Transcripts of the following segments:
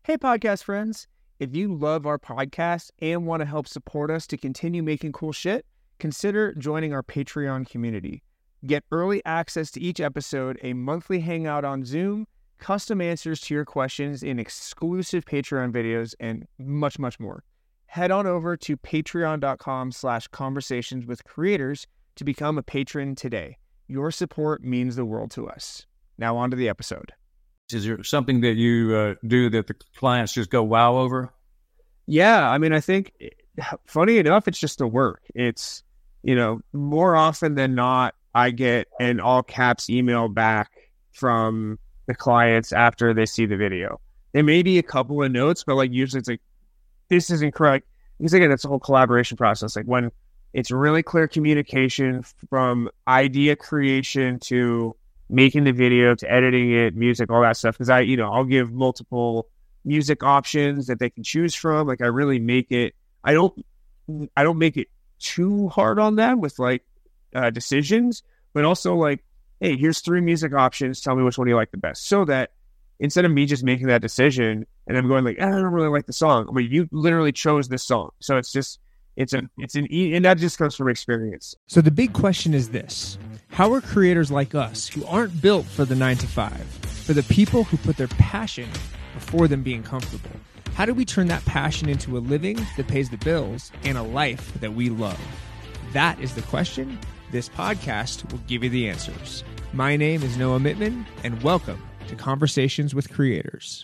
Hey, podcast friends. If you love our podcast and want to help support us to continue making cool shit, consider joining our Patreon community. Get early access to each episode, a monthly hangout on Zoom, custom answers to your questions in exclusive Patreon videos, and much, much more. Head on over to patreon.com/conversationswithcreators to become a patron today. Your support means the world to us. Now on to the episode. Is there something that you do that the clients just go wow over? Yeah, I mean, I think, funny enough, it's just the work. It's, more often than not, I get an all caps email back from the clients after they see the video. There may be a couple of notes, but usually it's this isn't correct. Because again, it's a whole collaboration process. When it's really clear communication from idea creation to making the video to editing it, music, all that stuff. Because I'll give multiple music options that they can choose from. I really make it. I don't make it too hard on them with decisions, but also hey, here's 3 music options. Tell me which one you like the best. So that instead of me just making that decision and I'm going I don't really like the song. I mean, you literally chose this song, so it's and that just comes from experience. So the big question is this: how are creators like us, who aren't built for the 9-to-5, for the people who put their passion before them being comfortable, how do we turn that passion into a living that pays the bills and a life that we love? That is the question. This podcast will give you the answers. My name is Noah Mittman, and welcome to Conversations with Creators.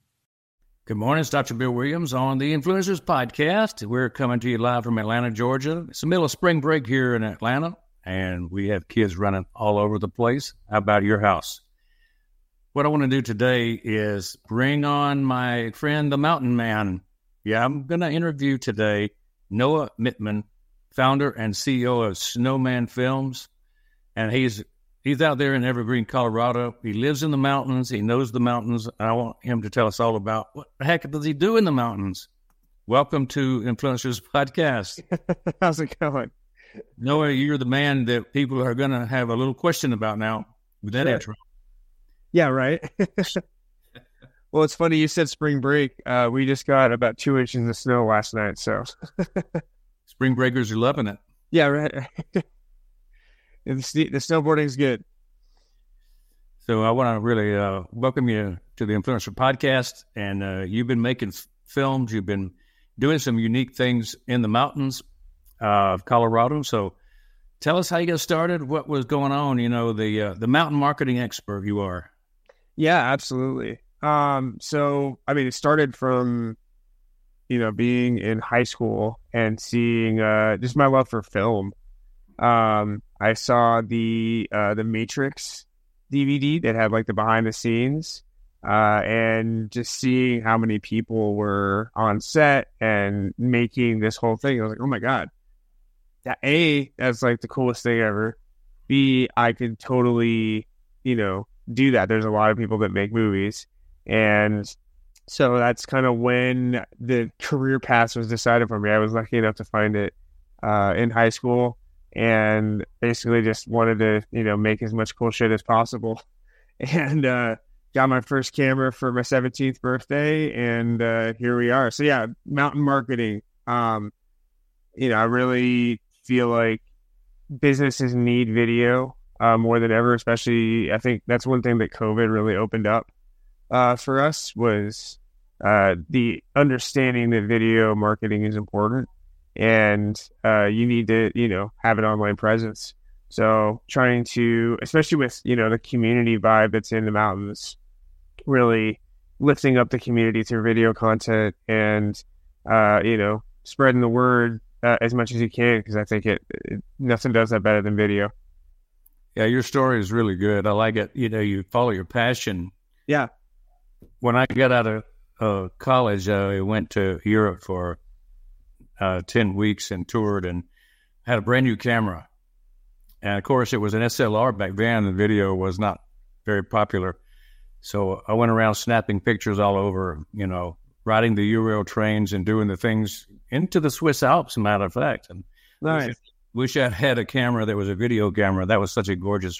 Good morning, it's Dr. Bill Williams on the Influencers Podcast. We're coming to you live from Atlanta, Georgia. It's the middle of spring break here in Atlanta, and we have kids running all over the place. How about your house? What I want to do today is bring on my friend, the Mountain Man. Yeah, I'm going to interview today Noah Mittman, founder and CEO of Snowman Films, and he's out there in Evergreen, Colorado. He lives in the mountains. He knows the mountains. I want him to tell us all about what the heck does he do in the mountains. Welcome to Influencers Podcast. How's it going? Noah, you're the man that people are going to have a little question about now with that intro. Yeah, right. Well, it's funny you said spring break. We just got about 2 inches of snow last night, so. Spring breakers are loving it. Yeah, right. The snowboarding's good. So I want to really welcome you to the Influencer Podcast. And you've been making films. You've been doing some unique things in the mountains of Colorado. So tell us how you got started, what was going on, the mountain marketing expert you are. Yeah, absolutely. So, I mean, it started from, being in high school and seeing just my love for film. I saw the Matrix DVD that had the behind the scenes, and just seeing how many people were on set and making this whole thing. I was oh my God, that's the coolest thing ever. B, I could totally, do that. There's a lot of people that make movies. And so that's kind of when the career path was decided for me. I was lucky enough to find it in high school. And basically just wanted to, make as much cool shit as possible. And got my first camera for my 17th birthday, and here we are. So yeah, mountain marketing. I really feel like businesses need video more than ever, especially I think that's one thing that COVID really opened up for us was the understanding that video marketing is important. And you need to, have an online presence. So trying to, especially with, the community vibe that's in the mountains, really lifting up the community through video content and, spreading the word as much as you can, because I think nothing does that better than video. Yeah, your story is really good. I like it. You follow your passion. Yeah. When I got out of college, I went to Europe for 10 weeks and toured and had a brand new camera. And of course it was an SLR back then. The video was not very popular. So I went around snapping pictures all over, riding the Euro trains and doing the things into the Swiss Alps, as a matter of fact. And nice. Wish I had a camera that was a video camera. That was such a gorgeous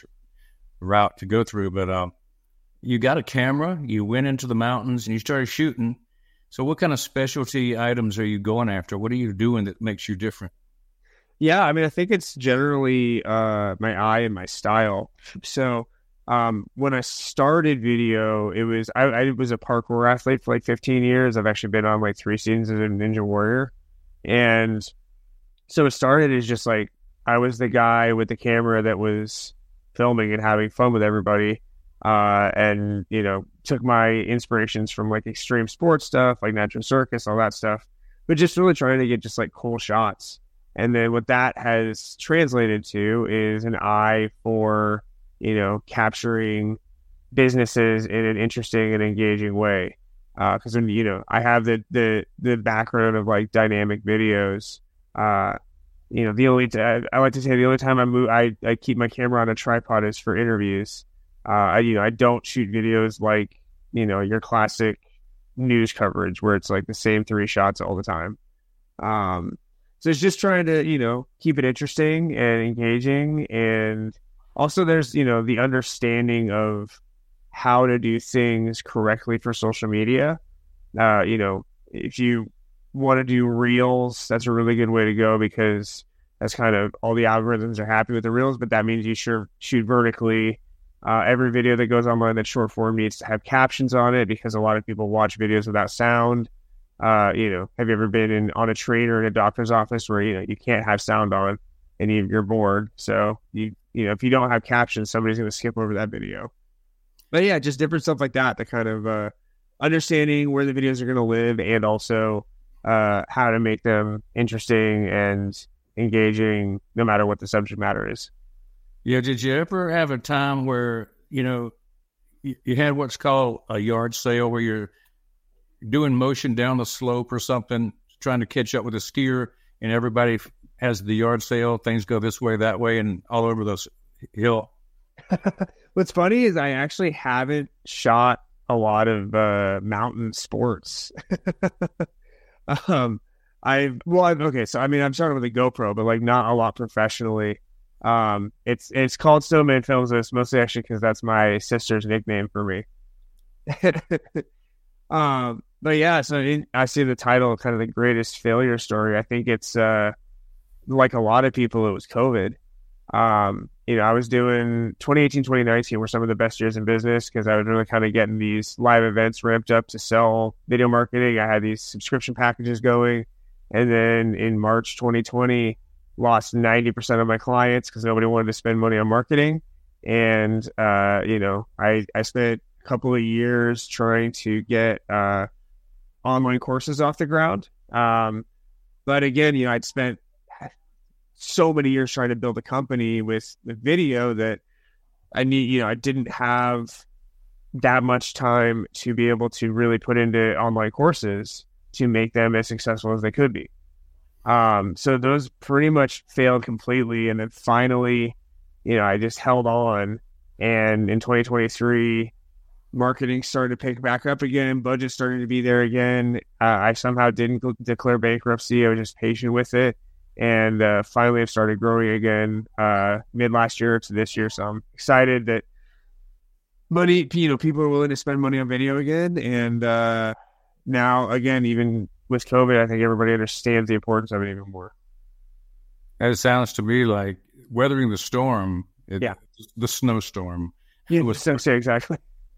route to go through. But you got a camera, you went into the mountains and you started shooting. So what kind of specialty items are you going after? What are you doing that makes you different? Yeah, I mean, I think it's generally my eye and my style. So when I started video, I was a parkour athlete for like 15 years. I've actually been on like 3 seasons as a Ninja Warrior. And so it started as just like I was the guy with the camera that was filming and having fun with everybody. And, took my inspirations from like extreme sports stuff, like Natural Circus, all that stuff, but just really trying to get just like cool shots. And then what that has translated to is an eye for, capturing businesses in an interesting and engaging way. Because when, I have the background of like dynamic videos, I like to say the only time I keep my camera on a tripod is for interviews. I don't shoot videos like, your classic news coverage where it's like the same 3 shots all the time. So it's just trying to, keep it interesting and engaging. And also there's, the understanding of how to do things correctly for social media. If you want to do reels, that's a really good way to go because that's kind of all the algorithms are happy with the reels, but that means you shoot vertically. Every video that goes online that's short form needs to have captions on it because a lot of people watch videos without sound. Have you ever been on a train or in a doctor's office where, you can't have sound on and you're bored? So if you don't have captions, somebody's going to skip over that video. But yeah, just different stuff like that, the kind of understanding where the videos are going to live and also how to make them interesting and engaging no matter what the subject matter is. Yeah, did you ever have a time where, you had what's called a yard sale where you're doing motion down the slope or something, trying to catch up with a skier, and everybody has the yard sale, things go this way, that way, and all over the hill? What's funny is I actually haven't shot a lot of mountain sports. Okay, so I mean, I'm starting with a GoPro, but like not a lot professionally. It's called Snowman Films. It's mostly actually because that's my sister's nickname for me. But yeah, so I see the title, kind of the greatest failure story. I think it's like a lot of people, it was COVID. I was doing 2018, 2019 were some of the best years in business because I was really kind of getting these live events ramped up to sell video marketing. I had these subscription packages going. And then in March 2020, lost 90% of my clients because nobody wanted to spend money on marketing. And, I spent a couple of years trying to get online courses off the ground. But again, I'd spent so many years trying to build a company with video that I didn't have that much time to be able to really put into online courses to make them as successful as they could be. So those pretty much failed completely. And then finally, I just held on. And in 2023, marketing started to pick back up again. Budget started to be there again. I somehow didn't declare bankruptcy. I was just patient with it. And finally, I've started growing again mid last year to this year. So I'm excited that people are willing to spend money on video again. And now, again, even with COVID, I think everybody understands the importance of it even more. It sounds to me like weathering the storm, the snowstorm. Yeah, exactly.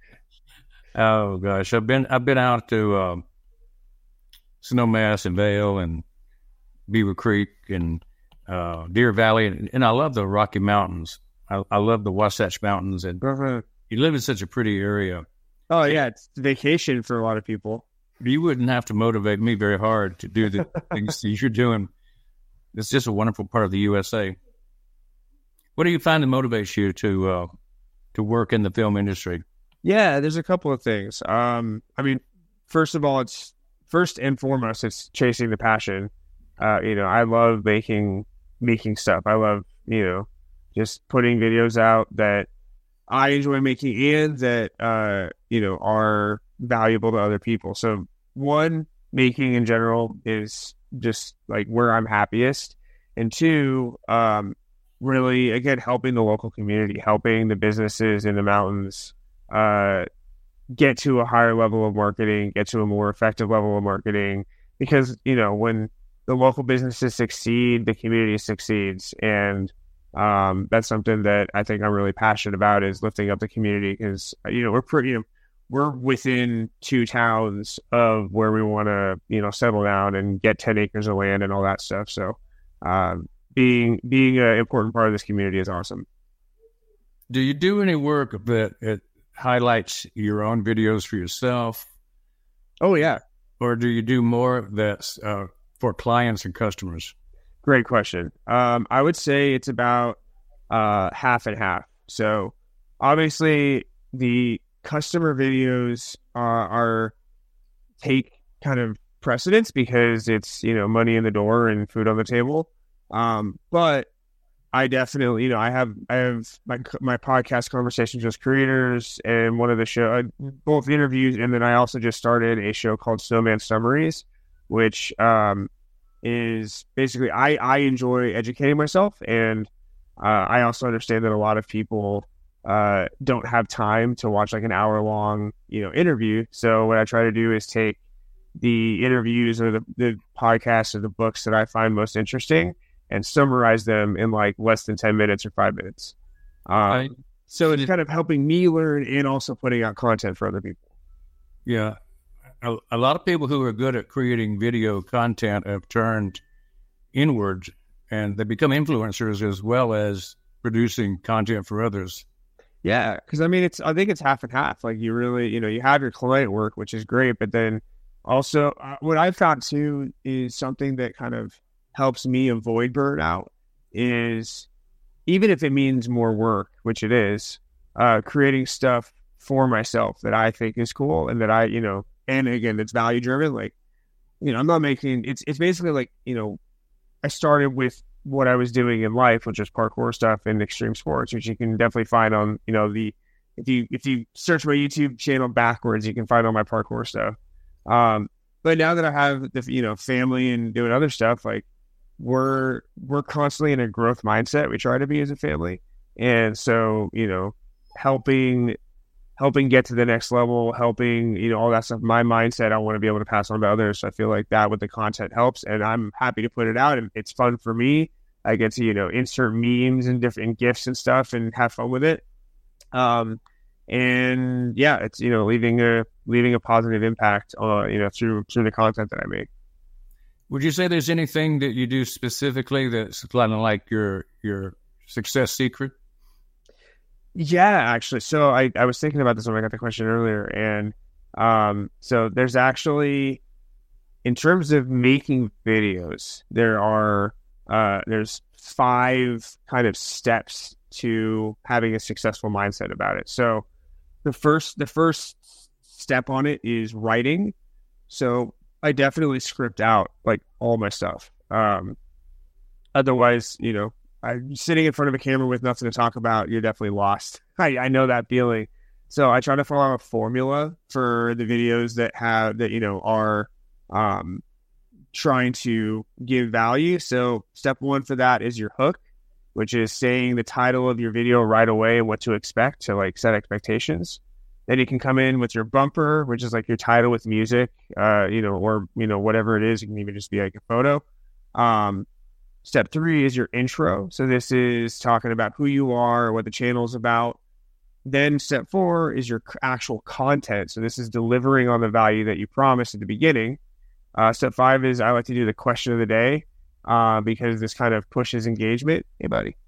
Oh gosh, I've been out to Snowmass and Vail and Beaver Creek and Deer Valley, and I love the Rocky Mountains. I love the Wasatch Mountains, and you live in such a pretty area. Oh yeah, it's vacation for a lot of people. You wouldn't have to motivate me very hard to do the things that you're doing. It's just a wonderful part of the USA. What do you find that motivates you to work in the film industry? Yeah, there's a couple of things. I mean, first of all, it's first and foremost, it's chasing the passion. I love making stuff. I love, just putting videos out that I enjoy making and that, are valuable to other people. So one, making in general is just like where I'm happiest. And two, really, again, helping the local community, helping the businesses in the mountains, get to a higher level of marketing, get to a more effective level of marketing, because, when the local businesses succeed, the community succeeds. And that's something that I think I'm really passionate about, is lifting up the community, because, we're within 2 towns of where we want to, settle down and get 10 acres of land and all that stuff. So being an important part of this community is awesome. Do you do any work that it highlights your own videos for yourself? Oh, yeah. Or do you do more that's for clients and customers? Great question. I would say it's about half and half. So obviously the customer videos are take kind of precedence, because it's, money in the door and food on the table. But I definitely, I have my podcast, Conversations with Creators, and one of the show, both interviews, and then I also just started a show called Snowman Summaries, which is basically I enjoy educating myself, and I also understand that a lot of people don't have time to watch like an hour-long, interview. So what I try to do is take the interviews or the podcasts or the books that I find most interesting and summarize them in like less than 10 minutes or 5 minutes. So it's kind of helping me learn and also putting out content for other people. Yeah. A lot of people who are good at creating video content have turned inward, and they become influencers as well as producing content for others. Yeah. Cause I think it's half and half. Like you really, you have your client work, which is great, but then also what I've found too is something that kind of helps me avoid burnout is, even if it means more work, which it is, creating stuff for myself that I think is cool and that I, and again, it's value driven. Like, I'm not making, it's basically like, I started with what I was doing in life, which is parkour stuff and extreme sports, which you can definitely find on, if you search my YouTube channel backwards, you can find all my parkour stuff. But now that I have the, family and doing other stuff, like, we're constantly in a growth mindset. We try to be as a family. And so, helping get to the next level, helping, all that stuff, my mindset, I want to be able to pass on to others. So I feel like that with the content helps, and I'm happy to put it out, and it's fun for me. I get to, insert memes and different GIFs and stuff and have fun with it. And yeah, it's, leaving a positive impact, through the content that I make. Would you say there's anything that you do specifically that's kind of like your success secret? Yeah, actually. So I was thinking about this when I got the question earlier. And so there's actually, in terms of making videos, there's 5 kind of steps to having a successful mindset about it. So the first step on it is writing. So I definitely script out like all my stuff. Otherwise, I'm sitting in front of a camera with nothing to talk about. You're definitely lost. I know that feeling. So I try to follow a formula for the videos that are trying to give value. So step 1 for that is your hook, which is saying the title of your video right away and what to expect, to like set expectations. Then you can come in with your bumper, which is like your title with music, or whatever it is. It can even just be like a photo. Step 3 is your intro. So this is talking about who you are, what the channel is about. Then step 4 is your actual content. So this is delivering on the value that you promised at the beginning. Step 5 is, I like to do the question of the day, because this kind of pushes engagement. Hey, buddy.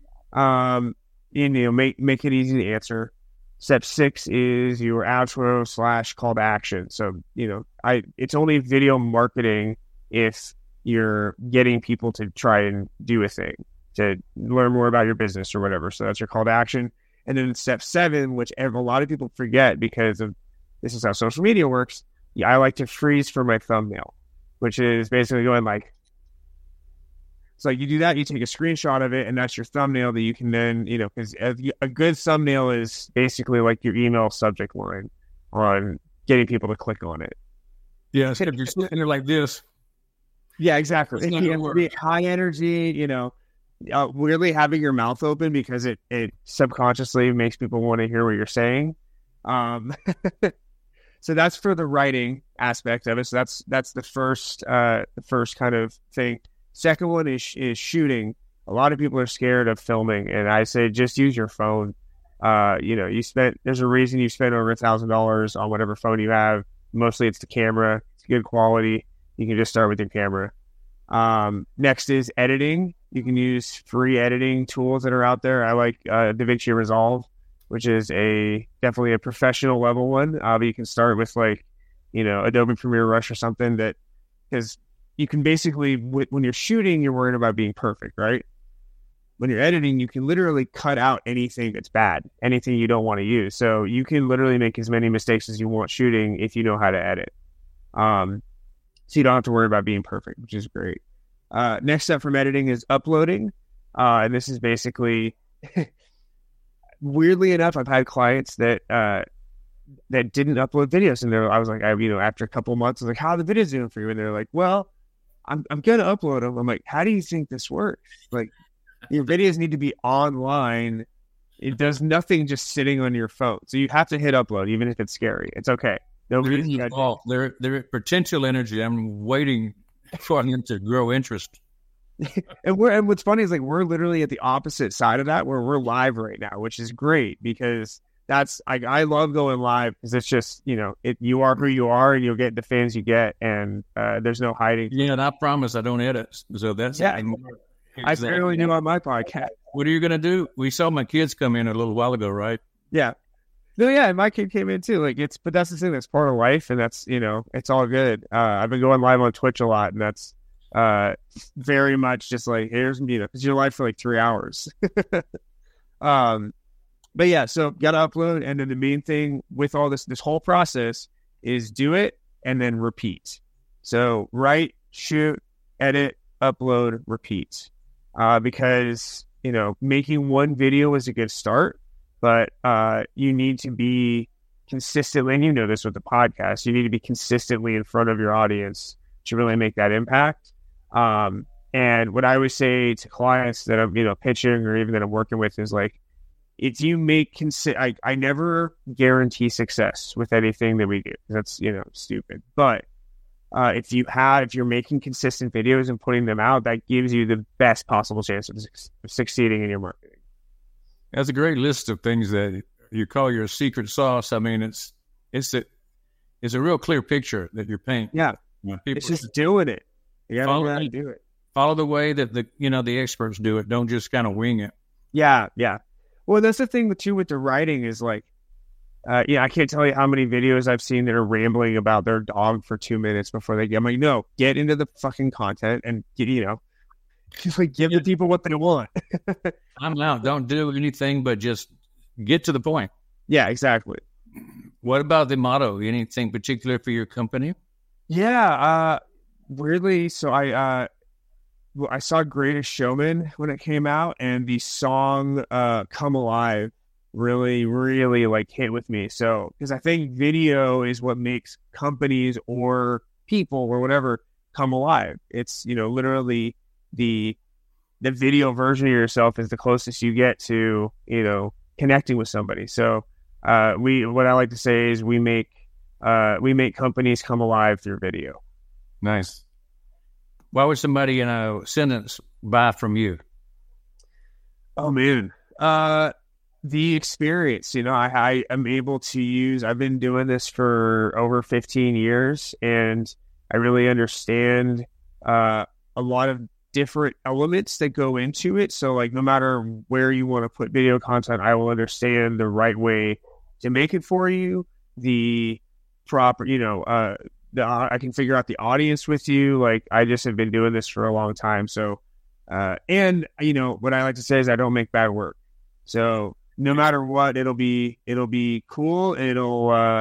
Make it easy to answer. Step 6 is your outro / call to action. So, it's only video marketing if you're getting people to try and do a thing, to learn more about your business or whatever. So that's your call to action. And then step 7, which a lot of people forget because of this is how social media works. I like to freeze for my thumbnail, which is basically going like, so you do that, you take a screenshot of it, and that's your thumbnail that you can then, because a good thumbnail is basically like your email subject line on getting people to click on it. Yeah, if you're sitting there like this. Yeah, exactly. It can be high energy, weirdly having your mouth open because it subconsciously makes people want to hear what you're saying. Um, so that's for the writing aspect of it. So that's the first kind of thing. Second one is shooting. A lot of people are scared of filming, and I say just use your phone. There's a reason you spent over $1,000 on whatever phone you have. Mostly it's the camera. It's good quality. You can just start with your camera. Next is editing. You can use free editing tools that are out there. I like DaVinci Resolve, which is definitely a professional level one. But you can start with Adobe Premiere Rush or something because you can basically, when you're shooting, you're worried about being perfect, right? When you're editing, you can literally cut out anything that's bad, anything you don't want to use. So you can literally make as many mistakes as you want shooting if you know how to edit. So you don't have to worry about being perfect, which is great. Next step from editing is uploading. And this is basically, weirdly enough, I've had clients that didn't upload videos. And I was like, after a couple of months, I was like, how are the videos doing for you? And they're like, well, I'm going to upload them. I'm like, how do you think this works? Like, your videos need to be online. It does nothing just sitting on your phone. So you have to hit upload, even if it's scary. It's okay. They're potential energy. I'm waiting for them to grow interest. and what's funny is we're literally at the opposite side of that, where we're live right now, which is great because I love going live because it's just, you are who you are and you'll get the fans you get, and there's no hiding. Yeah, and I promise I don't edit. So that's I barely knew on my podcast. What are you going to do? We saw my kids come in a little while ago, right? Yeah. No, yeah, and my kid came in too. But that's the thing, that's part of life, and that's, it's all good. I've been going live on Twitch a lot, and that's very much just here's, because you're live for 3 hours. But yeah, so gotta upload, and then the main thing with all this whole process is do it and then repeat. So write, shoot, edit, upload, repeat. Because making one video is a good start, but you need to be consistently, and this with the podcast, you need to be consistently in front of your audience to really make that impact. And what I always say to clients that I'm pitching or even that I'm working with is if you make I never guarantee success with anything that we do. That's stupid. But if you're making consistent videos and putting them out, that gives you the best possible chance of succeeding in your marketing. That's a great list of things that you call your secret sauce. I mean, it's a real clear picture that you're painting. Yeah, it's just doing it. You gotta do it. Follow the way that the experts do it. Don't just kind of wing it. Yeah. Well, that's the thing too with the writing is I can't tell you how many videos I've seen that are rambling about their dog for 2 minutes before they get. I'm like, no, get into the fucking content and get, just give the people what they want. I'm out. Don't do anything but just get to the point. Yeah, exactly. What about the motto? Anything particular for your company? Yeah, weirdly, so I saw Greatest Showman when it came out, and the song "Come Alive" really, really hit with me. So, because I think video is what makes companies or people or whatever come alive. It's, literally the video version of yourself is the closest you get to, connecting with somebody. So, what I like to say is we make companies come alive through video. Nice. Why would somebody in a sentence buy from you? Oh man. The experience, I am able to use, I've been doing this for over 15 years, and I really understand a lot of different elements that go into it. So no matter where you want to put video content, I will understand the right way to make it for you, the proper, I can figure out the audience with you. I just have been doing this for a long time. So, and what I like to say is I don't make bad work. So no matter what, it'll be cool. It'll,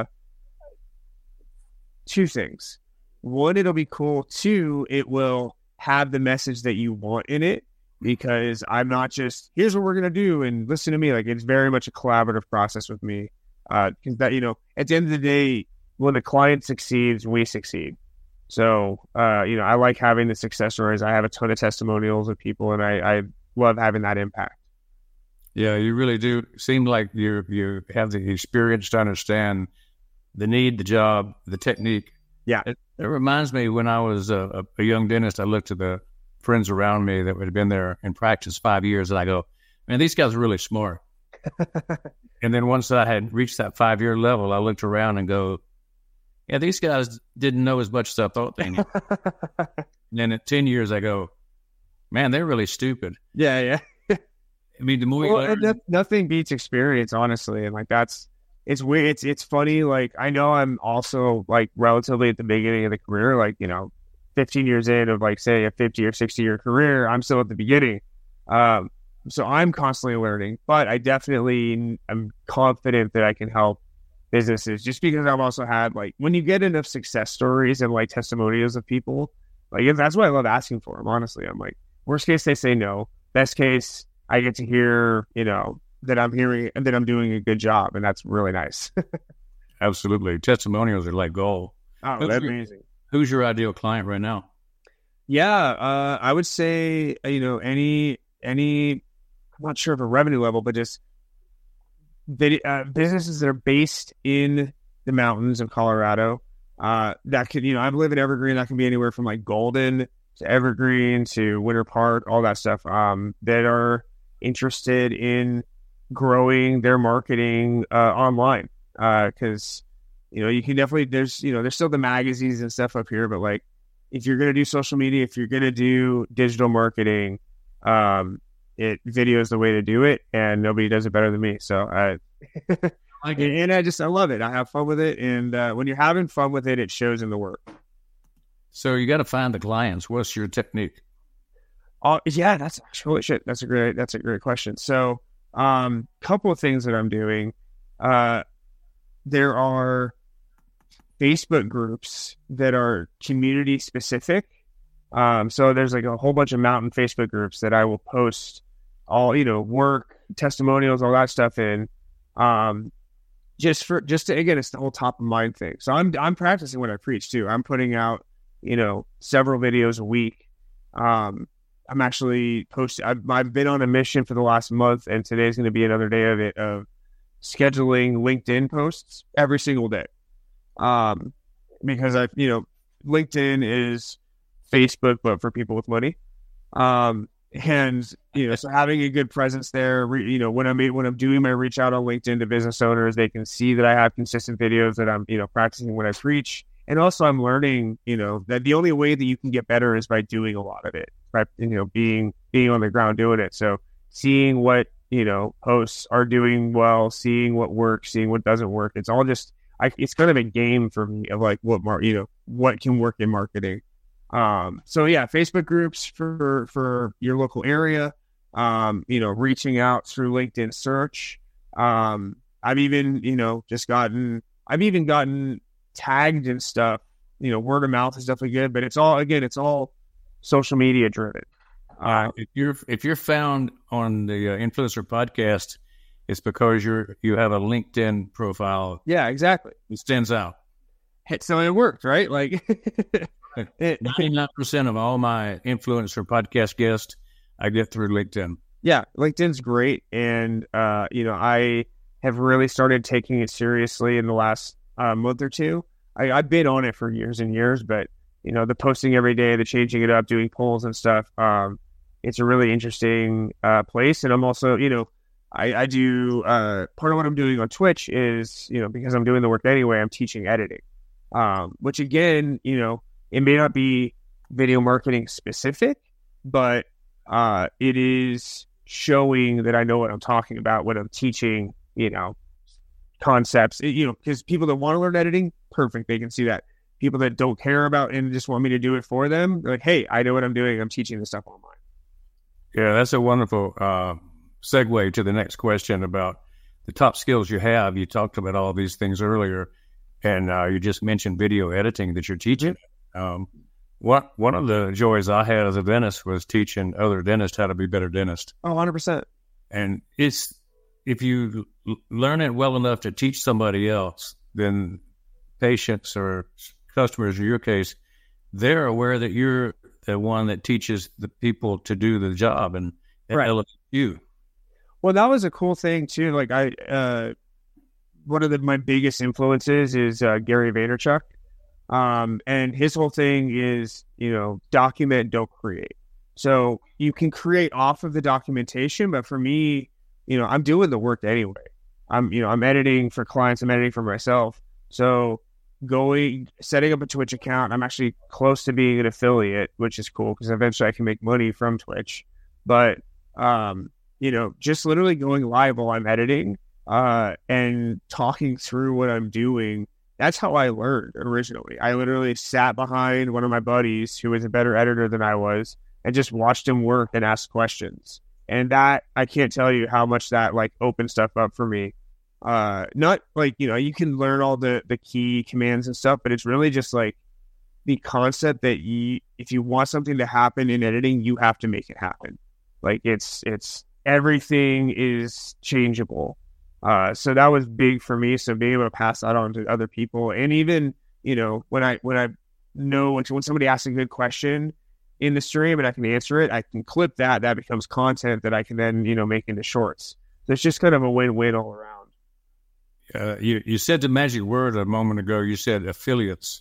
two things. One, it'll be cool. Two, it will have the message that you want in it, because I'm not just, here's what we're going to do and listen to me. It's very much a collaborative process with me. Because that, at the end of the day, when the client succeeds, we succeed. So, I like having the success stories. I have a ton of testimonials of people, and I love having that impact. Yeah, you really do seem like you have the experience to understand the need, the job, the technique. Yeah. It reminds me when I was a young dentist, I looked at the friends around me that had been there in practice 5 years, and I go, man, these guys are really smart. And then once I had reached that 5-year level, I looked around and go, yeah, these guys didn't know as much as I thought they knew. And then at 10 years, I go, man, they're really stupid. Yeah. I mean, the more you learn, nothing beats experience, honestly. And like, it's weird. It's funny. Like, I know I'm also like relatively at the beginning of the career, like, 15 years in of like, say, a 50 or 60 year career, I'm still at the beginning. So I'm constantly learning, but I definitely am confident that I can help businesses just because I've also had, like, when you get enough success stories and like testimonials of people, like, that's what I love asking for them. Honestly, I'm like, worst case, they say no. Best case, I get to hear, that I'm hearing and that I'm doing a good job. And that's really nice. Absolutely. Testimonials are like gold. Oh, that's amazing. Who's your ideal client right now? Yeah. I would say, any, I'm not sure of a revenue level, but just businesses that are based in the mountains of Colorado. That could, I live in Evergreen. That can be anywhere from like Golden to Evergreen to Winter Park, all that stuff. That are interested in growing their marketing online. Because you can definitely there's still the magazines and stuff up here, but like if you're gonna do social media, if you're gonna do digital marketing, video is the way to do it, and nobody does it better than me. So I love it. I have fun with it, and when you're having fun with it, it shows in the work. So you got to find the clients. What's your technique? Yeah, that's holy shit. That's a great question. So, couple of things that I'm doing. There are Facebook groups that are community specific. So there's like a whole bunch of mountain Facebook groups that I will post all, work, testimonials, all that stuff in. Just to, again, it's the whole top of mind thing. So I'm practicing what I preach too. I'm putting out, several videos a week. I'm actually posting. I've been on a mission for the last month, and today's going to be another day of it, of scheduling LinkedIn posts every single day. Because LinkedIn is Facebook, but for people with money. So having a good presence there, when I'm doing my reach out on LinkedIn to business owners, they can see that I have consistent videos, that I'm, practicing what I preach. And also I'm learning, that the only way that you can get better is by doing a lot of it, right? Being on the ground doing it. So seeing what, posts are doing well, seeing what works, seeing what doesn't work. It's all just, it's kind of a game for me of like what can work in marketing. So yeah, Facebook groups for your local area, reaching out through LinkedIn search. I've even gotten tagged and stuff. Word of mouth is definitely good, but it's all social media driven. If you're found on the Influencer Podcast, it's because you have a LinkedIn profile. Yeah, exactly. It stands out. So it worked, right? Like 99% of all my Influencer Podcast guests I get through LinkedIn. Yeah, LinkedIn's great, and I have really started taking it seriously in the last month or two. I've been on it for years and years, but the posting every day, the changing it up, doing polls and stuff. It's a really interesting place, and I'm also, I do part of what I'm doing on Twitch is, because I'm doing the work anyway, I'm teaching editing, which again, it may not be video marketing specific, but it is showing that I know what I'm talking about when I'm teaching, concepts, because people that want to learn editing, perfect. They can see that. People that don't care about and just want me to do it for them, they're like, hey, I know what I'm doing. I'm teaching this stuff online. Yeah, that's a wonderful segue to the next question about the top skills you have. You talked about all these things earlier, and you just mentioned video editing that you're teaching. One of the joys I had as a dentist was teaching other dentists how to be better dentists. Oh, 100%. And if you learn it well enough to teach somebody else, then patients or customers, in your case, they're aware that you're the one that teaches the people to do the job, and that elevates you. Well, that was a cool thing too. Like one of my biggest influences is Gary Vaynerchuk. And his whole thing is, document, don't create. So you can create off of the documentation, but for me, I'm doing the work anyway. I'm editing for clients, I'm editing for myself. So setting up a Twitch account, I'm actually close to being an affiliate, which is cool because eventually I can make money from Twitch. But, just literally going live while I'm editing, and talking through what I'm doing. That's how I learned originally. I literally sat behind one of my buddies who was a better editor than I was and just watched him work and ask questions. And that, I can't tell you how much that like opened stuff up for me. Not like, you can learn all the key commands and stuff, but it's really just like the concept that if you want something to happen in editing, you have to make it happen. Like it's everything is changeable. So that was big for me. So being able to pass that on to other people, and even, when I know when somebody asks a good question in the stream and I can answer it, I can clip that becomes content that I can then, make into shorts. So it's just kind of a win-win all around. You said the magic word a moment ago. You said affiliates.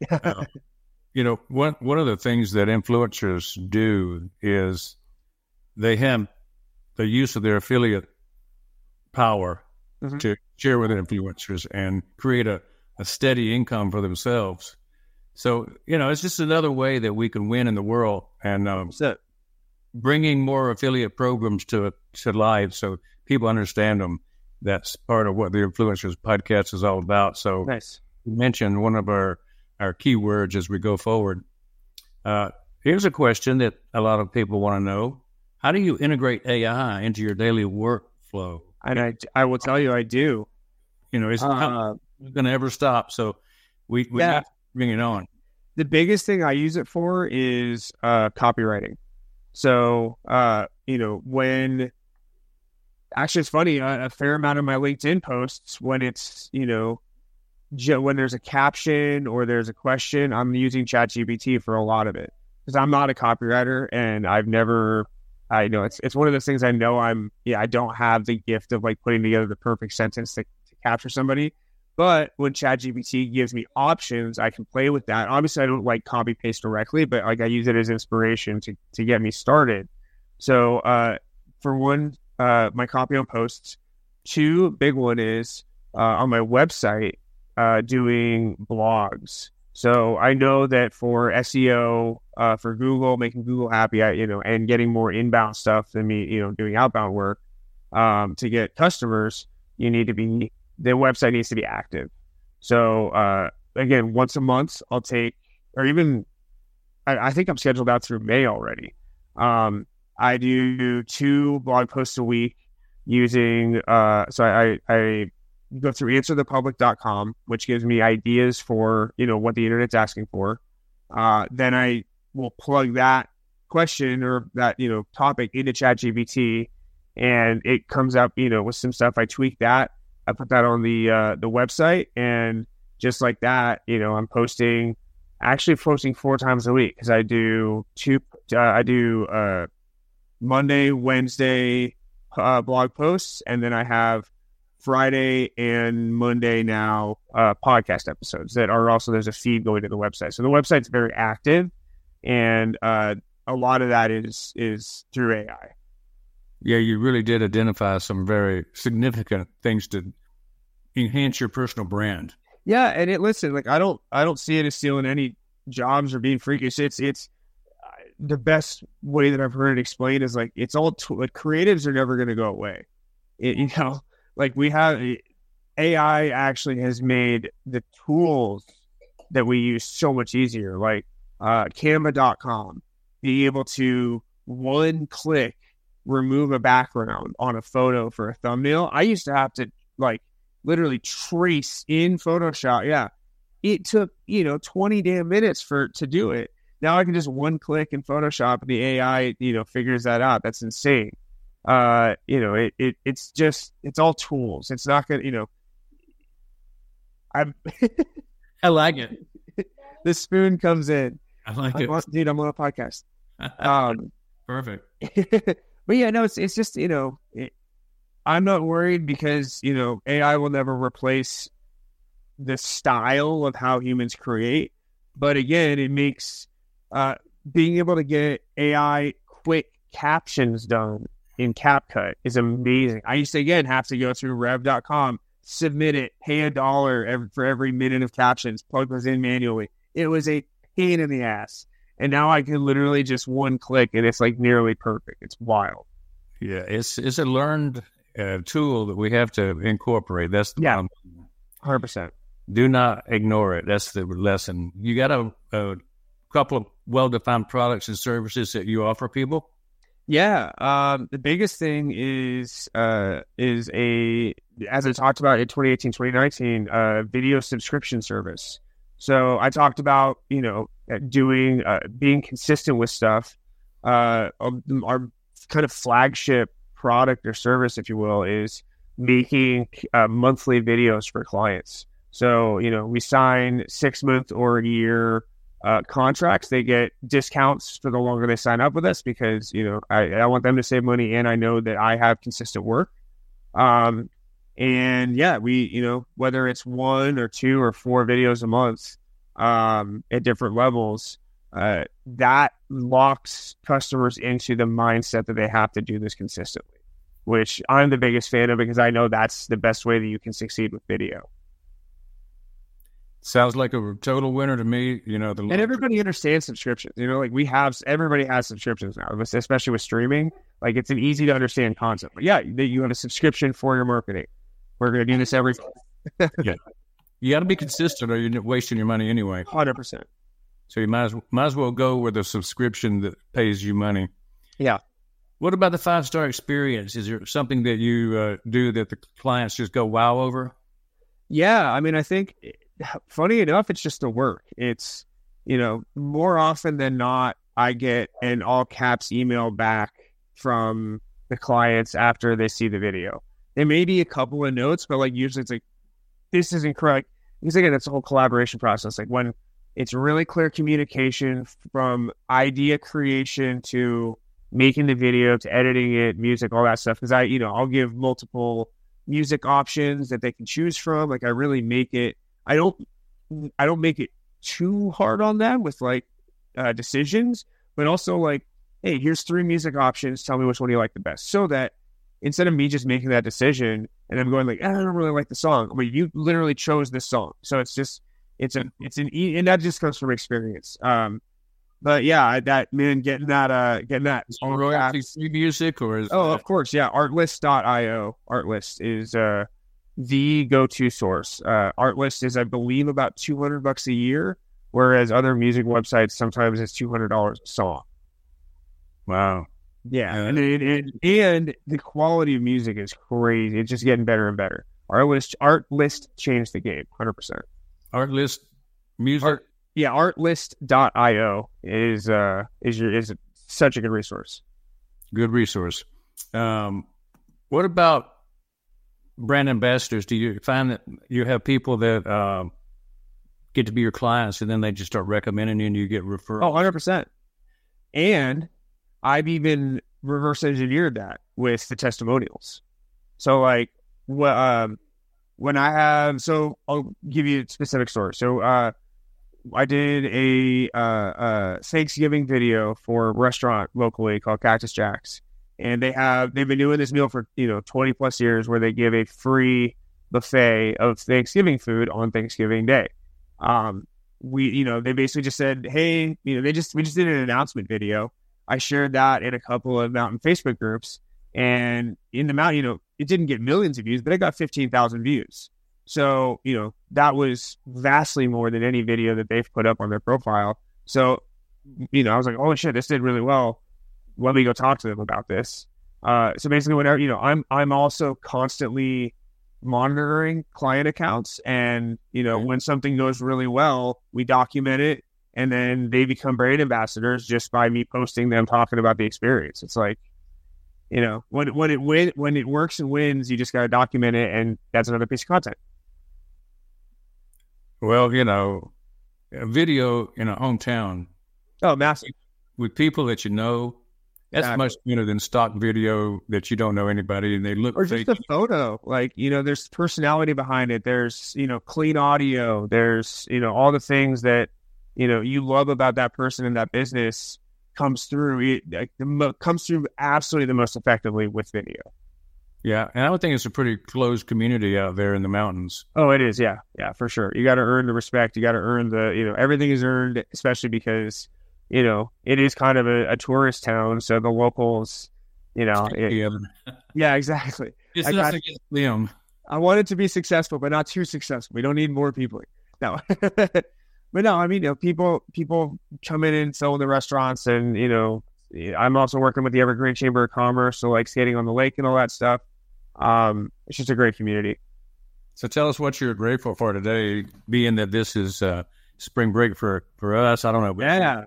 One of the things that influencers do is they have the use of their affiliate power to share with influencers and create a steady income for themselves. So, it's just another way that we can win in the world, and bringing more affiliate programs to life so people understand them. That's part of what the Influencers Podcast is all about. So nice. You mentioned one of our keywords as we go forward. Here's a question that a lot of people want to know. How do you integrate AI into your daily workflow? And I will tell you, I do. It's not going to ever stop. So we have to bring it on. The biggest thing I use it for is copywriting. So, when actually it's funny, a fair amount of my LinkedIn posts, when it's, when there's a caption or there's a question, I'm using ChatGPT for a lot of it because I'm not a copywriter and I know it's one of those things I know I don't have the gift of like putting together the perfect sentence to capture somebody. But when ChatGPT gives me options, I can play with that. Obviously, I don't like copy paste directly, but like I use it as inspiration to get me started. So for one, my copy on posts. Two, big one is on my website doing blogs. So I know that for SEO, for Google, making Google happy, and getting more inbound stuff than me, doing outbound work to get customers, the website needs to be active. So again, once a month, I'll take, or even, I think I'm scheduled out through May already. I do 2 blog posts a week using, so I go through answerthepublic.com, which gives me ideas for, what the internet's asking for. Then I will plug that question or that, topic into ChatGPT, and it comes up, with some stuff. I tweak that. I put that on the website, and just like that, I'm posting 4 times a week because I do Monday, Wednesday blog posts, and then I have Friday and Monday now podcast episodes that are also, there's a feed going to the website. So the website's very active, and a lot of that is through AI. Yeah, you really did identify some very significant things to enhance your personal brand. Yeah, and I don't see it as stealing any jobs or being freakish. It's the best way that I've heard it explained is like it's all creatives are never going to go away. Like we have AI actually has made the tools that we use so much easier. Like Canva.com, being able to one click remove a background on a photo for a thumbnail. I used to have to like literally trace in Photoshop. Yeah, it took 20 damn minutes to do it. Now I can just one click in Photoshop and the AI figures that out. That's insane. It's all tools. It's not gonna I like it. The spoon comes in. I like it. Dude, I'm on a podcast. Perfect. But yeah, no, it's just I'm not worried because, AI will never replace the style of how humans create. But again, it makes being able to get AI quick captions done in CapCut is amazing. I used to, again, have to go through rev.com, submit it, pay $1 for every minute of captions, plug those in manually. It was a pain in the ass. And now I can literally just one click and it's like nearly perfect. It's wild. Yeah, it's a learned tool that we have to incorporate. That's the 100%. Do not ignore it. That's the lesson. You got a couple of well-defined products and services that you offer people? Yeah. The biggest thing is as I talked about in 2018, 2019, video subscription service. So I talked about, doing, being consistent with stuff. Our kind of flagship product or service, if you will, is making monthly videos for clients. So, we sign 6 month or a year contracts. They get discounts for the longer they sign up with us because, I want them to save money and I know that I have consistent work. And yeah, we, whether it's 1 or 2 or 4 videos a month at different levels, that locks customers into the mindset that they have to do this consistently, which I'm the biggest fan of because I know that's the best way that you can succeed with video. Sounds like a total winner to me. And everybody understands subscriptions. Everybody has subscriptions now, especially with streaming. Like it's an easy to understand concept. But yeah, you have a subscription for your marketing. We're going to do this every. Yeah, you got to be consistent, or you're wasting your money anyway. 100%. So you might as well go with a subscription that pays you money. Yeah. What about the 5-star experience? Is there something that you do that the clients just go wow over? Yeah, I mean, I think. Funny enough, it's just the work. It's, more often than not, I get an all caps email back from the clients after they see the video. There may be a couple of notes, but like usually it's like, this isn't correct. Because again, it's a whole collaboration process. Like when it's really clear communication from idea creation to making the video to editing it, music, all that stuff. Because I'll give multiple music options that they can choose from. Like I really make it. I don't make it too hard on them with like decisions, but also like, hey, here's 3 music options. Tell me which one you like the best. So that instead of me just making that decision and I'm going like, I don't really like the song. But you literally chose this song. So it's and that just comes from experience. But yeah, getting that royalty-free music or is of course, yeah. Artlist.io. Artlist is the go-to source. Artlist is, I believe, about $200 a year, whereas other music websites sometimes it's $200 a song. Wow. Yeah, and the quality of music is crazy. It's just getting better and better. Artlist changed the game, 100%. Artlist music. Artlist.io is such a good resource. Good resource. What about brand ambassadors? Do you find that you have people that get to be your clients and then they just start recommending you and you get referrals? Oh, 100%. And I've even reverse engineered that with the testimonials. So like, when I have, so I'll give you a specific story. So I did a Thanksgiving video for a restaurant locally called Cactus Jack's. And they've been doing this meal for 20 plus years where they give a free buffet of Thanksgiving food on Thanksgiving Day. They basically just said, hey, we just did an announcement video. I shared that in a couple of Mountain Facebook groups, and in the Mountain, it didn't get millions of views, but it got 15,000 views. So that was vastly more than any video that they've put up on their profile. So I was like, oh shit, this did really well. Let me go talk to them about this. So basically, whenever I'm also constantly monitoring client accounts, and when something goes really well, we document it, and then they become brand ambassadors just by me posting them talking about the experience. It's like, when it works and wins, you just got to document it, and that's another piece of content. Well, a video in a hometown. Oh, massive. With people that That's much better than stock video that you don't know anybody and they look or fake. just a photo. Like, there's personality behind it. There's, clean audio. There's, all the things that, you love about that person and that business comes through. Comes through absolutely the most effectively with video. Yeah, and I would think it's a pretty closed community out there in the mountains. Oh, it is. Yeah, for sure. You got to earn the respect. You got to earn the, everything is earned, especially because, it is kind of a tourist town. So the locals, yeah, exactly. It's not against them. I want it to be successful, but not too successful. We don't need more people. No, but no, I mean, people come in and sell in the restaurants, and I'm also working with the Evergreen Chamber of Commerce, so like skating on the lake and all that stuff. It's just a great community. So tell us what you're grateful for today, being that this is spring break for us. I don't know. Yeah.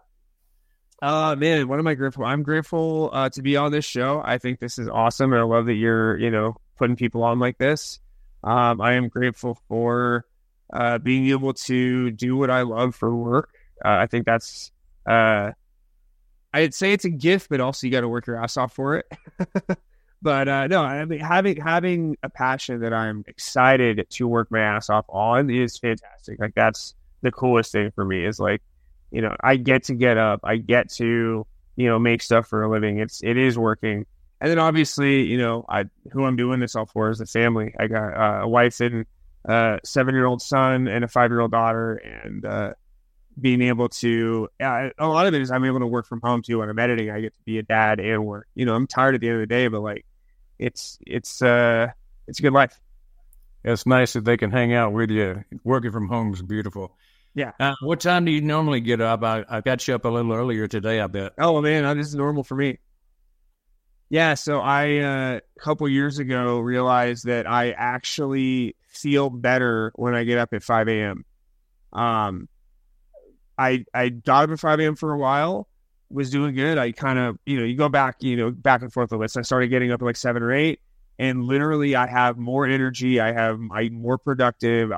Man, what am I grateful for? I'm grateful to be on this show. I think this is awesome, and I love that you're, putting people on like this. I am grateful for being able to do what I love for work. I think that's, I'd say it's a gift, but also you got to work your ass off for it. But no, I mean, having a passion that I'm excited to work my ass off on is fantastic. Like, that's the coolest thing for me is like, I get to get up, I get to, make stuff for a living. It is working. And then obviously, who I'm doing this all for is the family. I got a wife and a 7-year-old son and a 5-year-old daughter, and being able to, a lot of it is I'm able to work from home too. When I'm editing, I get to be a dad and work. I'm tired at the end of the day, but like, it's a good life. It's nice that they can hang out with you. Working from home is beautiful. Yeah. What time do you normally get up? I got you up a little earlier today, I bet. Oh, man, this is normal for me. Yeah, so I, a couple years ago, realized that I actually feel better when I get up at 5 a.m. I got up at 5 a.m. for a while, was doing good. I kind of, you go back, back and forth a list. I started getting up at like 7 or 8, and literally I have more energy. I'm more productive.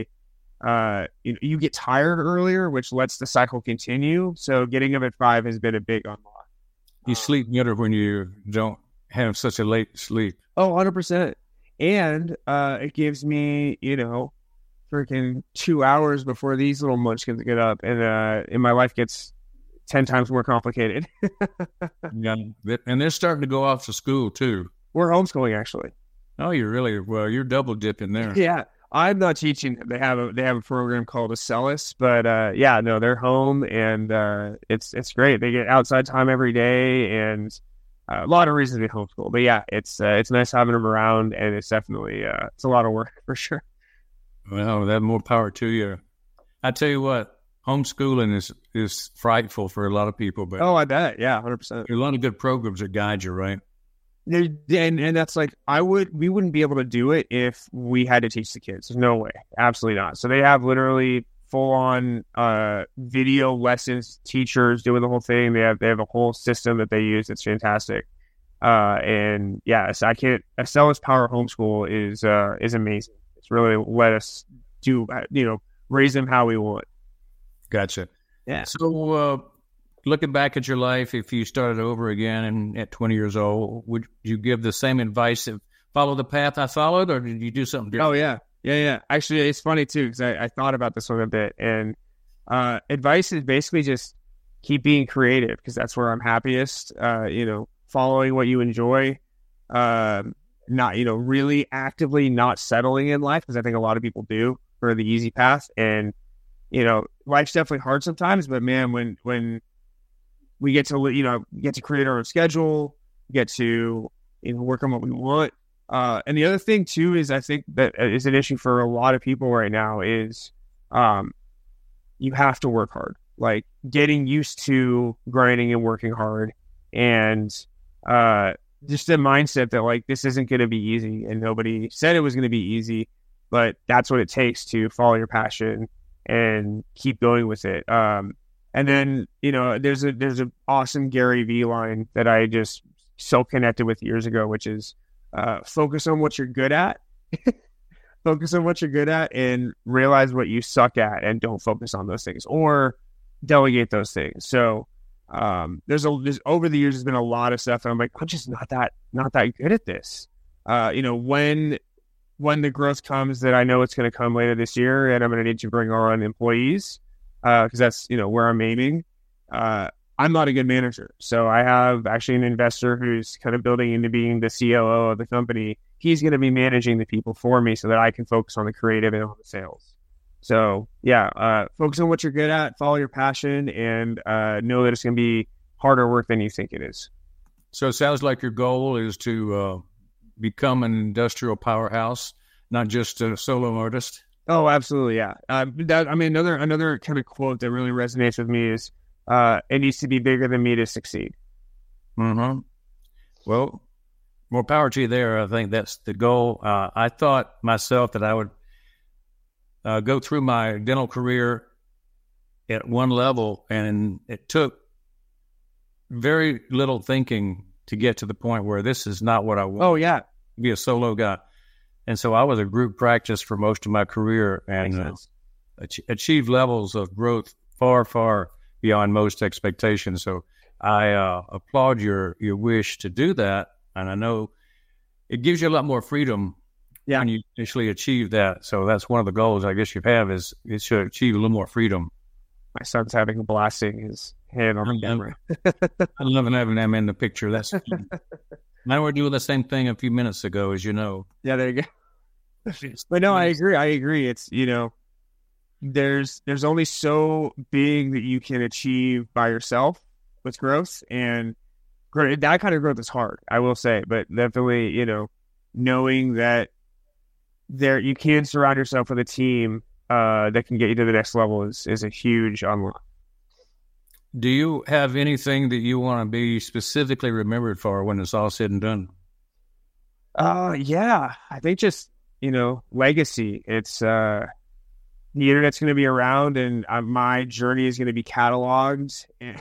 You get tired earlier, which lets the cycle continue. So getting up at 5 has been a big unlock. You sleep better when you don't have such a late sleep. Oh, 100%. And it gives me, freaking 2 hours before these little munchkins get up, and my life gets 10 times more complicated. Yeah, and they're starting to go off to school too. We're homeschooling, actually. Oh, you're double dipping there. Yeah. I'm not teaching. They have a program called Acellus, but yeah, no, they're home, and it's great. They get outside time every day, and a lot of reasons to homeschool. But yeah, it's nice having them around, and it's definitely it's a lot of work for sure. Well, that more power to you. I tell you what, homeschooling is frightful for a lot of people, but I bet, yeah, 100%. There are a lot of good programs that guide you, right? And that's like, we wouldn't be able to do it if we had to teach the kids. There's no way. Absolutely not. So they have literally full on video lessons, teachers doing the whole thing. They have a whole system that they use. It's fantastic. And yeah, so Acellus Power Homeschool is amazing. It's really let us do, raise them how we want. Gotcha. Yeah. So, looking back at your life, if you started over again and at 20 years old, would you give the same advice of follow the path I followed, or did you do something different? Oh, yeah. Yeah. Actually, it's funny, too, because I thought about this one a bit. And advice is basically just keep being creative, because that's where I'm happiest. Following what you enjoy, not, really actively not settling in life, because I think a lot of people do for the easy path. And, life's definitely hard sometimes, but man, when we get to create our own schedule, get to work on what we want. And the other thing too is, I think that is an issue for a lot of people right now is you have to work hard. Like, getting used to grinding and working hard, and just a mindset that like this isn't going to be easy, and nobody said it was going to be easy, but that's what it takes to follow your passion and keep going with it. And then, there's a awesome Gary Vee line that I just so connected with years ago, which is focus on what you're good at. Focus on what you're good at and realize what you suck at, and don't focus on those things, or delegate those things. So, there's over the years, there's been a lot of stuff that I'm like, I'm just not that good at this. When the growth comes that I know it's going to come later this year and I'm going to need to bring on employees, because that's, where I'm aiming. I'm not a good manager. So I have actually an investor who's kind of building into being the COO of the company. He's going to be managing the people for me so that I can focus on the creative and on the sales. So focus on what you're good at, follow your passion, and know that it's going to be harder work than you think it is. So it sounds like your goal is to become an industrial powerhouse, not just a solo artist. Oh, absolutely, yeah. Another kind of quote that really resonates with me is, "It needs to be bigger than me to succeed." Mm-hmm. Well, more power to you there. I think that's the goal. I thought myself that I would go through my dental career at one level, and it took very little thinking to get to the point where this is not what I want. Oh, yeah. Be a solo guy. And so I was a group practice for most of my career and achieved levels of growth far, far beyond most expectations. So I applaud your wish to do that. And I know it gives you a lot more freedom when you initially achieve that. So that's one of the goals I guess you have is it should achieve a little more freedom. My son's having a blasting his hand on the camera. I love having him in the picture. That's now we're doing the same thing a few minutes ago, as you know. Yeah, there you go. But no, I agree. It's, there's only so big that you can achieve by yourself with growth, and that kind of growth is hard, I will say, but definitely, knowing that you can surround yourself with a team that can get you to the next level is a huge unlock. Do you have anything that you want to be specifically remembered for when it's all said and done? Yeah, I think just, legacy. It's, the internet's going to be around and my journey is going to be cataloged.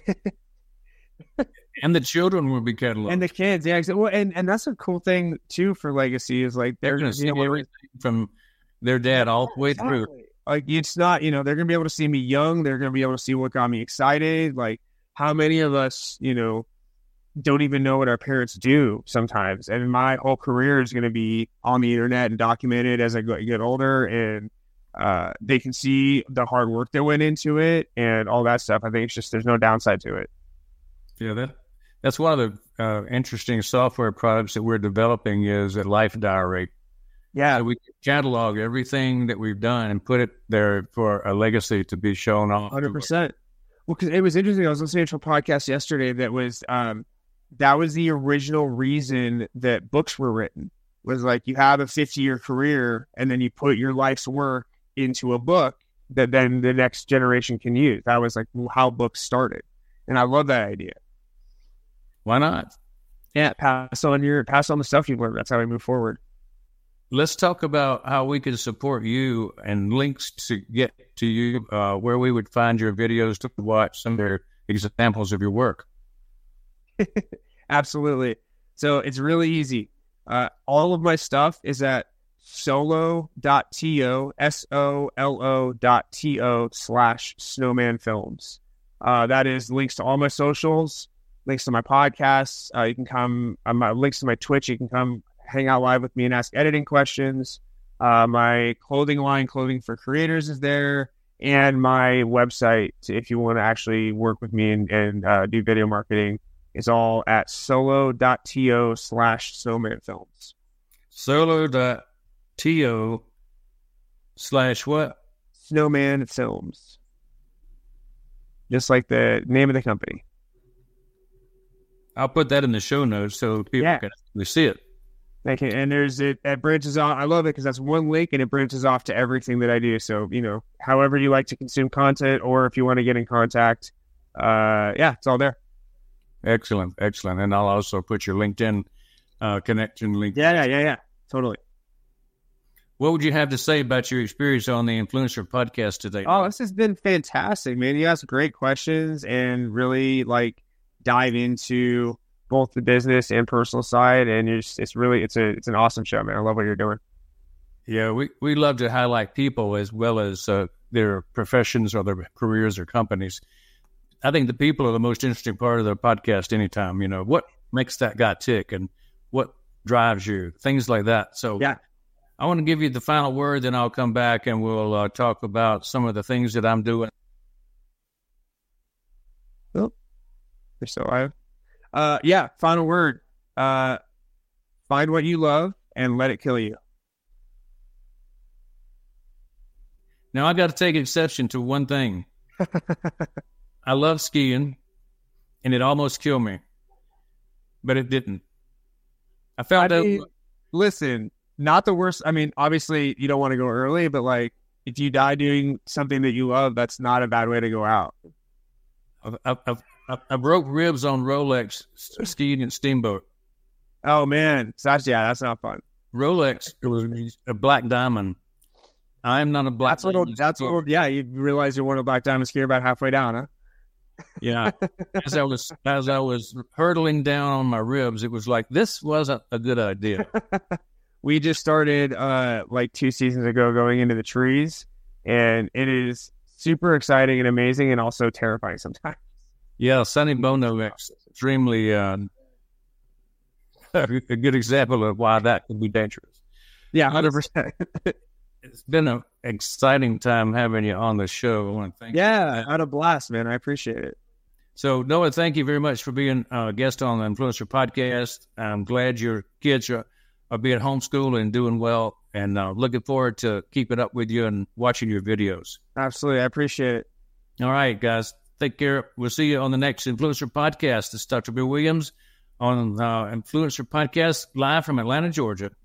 And the children will be cataloged. And the kids, yeah. Well, and that's a cool thing, too, for legacy is like they're going to see everything from their dad all the way through. Like, it's not, they're going to be able to see me young. They're going to be able to see what got me excited. Like, how many of us, don't even know what our parents do sometimes. And my whole career is going to be on the internet and documented as I get older. And they can see the hard work that went into it and all that stuff. I think it's just, there's no downside to it. Yeah, that's one of the interesting software products that we're developing is a life diary. Yeah. So we catalog everything that we've done and put it there for a legacy to be shown off. 100%. Well, because it was interesting. I was listening to a podcast yesterday that was the original reason that books were written. Was like you have a 50-year career and then you put your life's work into a book that then the next generation can use. That was like how books started. And I love that idea. Why not? Yeah, pass on the stuff you've learned. That's how we move forward. Let's talk about how we can support you and links to get to you, where we would find your videos to watch some of your examples of your work. Absolutely. So it's really easy. All of my stuff is at solo.to, SOLO.to/snowman-films. That is links to all my socials, links to my podcasts. You can come, links to my Twitch. You can come hang out live with me and ask editing questions. My clothing line, Clothing for Creators, is there. And my website, if you want to actually work with me and do video marketing, is all at solo.to/snowman-films. Solo.to/what? Snowman-films. Just like the name of the company. I'll put that in the show notes so people can actually see it. Thank you. And it branches off. I love it because that's one link and it branches off to everything that I do. So, however you like to consume content or if you want to get in contact, it's all there. Excellent. And I'll also put your LinkedIn connection link. Yeah. Totally. What would you have to say about your experience on the Influencer Podcast today? Oh, this has been fantastic, man. You asked great questions and really dive into both the business and personal side. And it's an awesome show, man. I love what you're doing. Yeah, we love to highlight people as well as their professions or their careers or companies. I think the people are the most interesting part of the podcast anytime. You know, what makes that guy tick and what drives you, things like that. So Yeah. I want to give you the final word, then I'll come back and we'll talk about some of the things that I'm doing. Oh, you're still alive. Yeah, final word. Find what you love and let it kill you. Now, I got to take exception to one thing. I love skiing, and it almost killed me, but it didn't. I found out. Listen, not the worst. I mean, obviously, you don't want to go early, but like, if you die doing something that you love, that's not a bad way to go out. I broke ribs on Rolex skiing and Steamboat. Oh man, so that's not fun. Rolex, it was a black diamond. I am not a black diamond. Yeah, you realize you're one of the black diamond skier about halfway down, huh? Yeah. As I was hurtling down on my ribs, it was like, this wasn't a good idea. We just started like 2 seasons ago going into the trees, and it is super exciting and amazing and also terrifying sometimes. Yeah, Sonny Bono is extremely a good example of why that can be dangerous. Yeah, 100%. It's been an exciting time having you on the show. I want to thank you. Yeah, I had a blast, man. I appreciate it. So, Noah, thank you very much for being a guest on the Influencer Podcast. I'm glad your kids are being homeschooled and doing well, and looking forward to keeping up with you and watching your videos. Absolutely. I appreciate it. All right, guys. Take care. We'll see you on the next Influencer Podcast. This is Dr. Bill Williams on Influencer Podcast live from Atlanta, Georgia.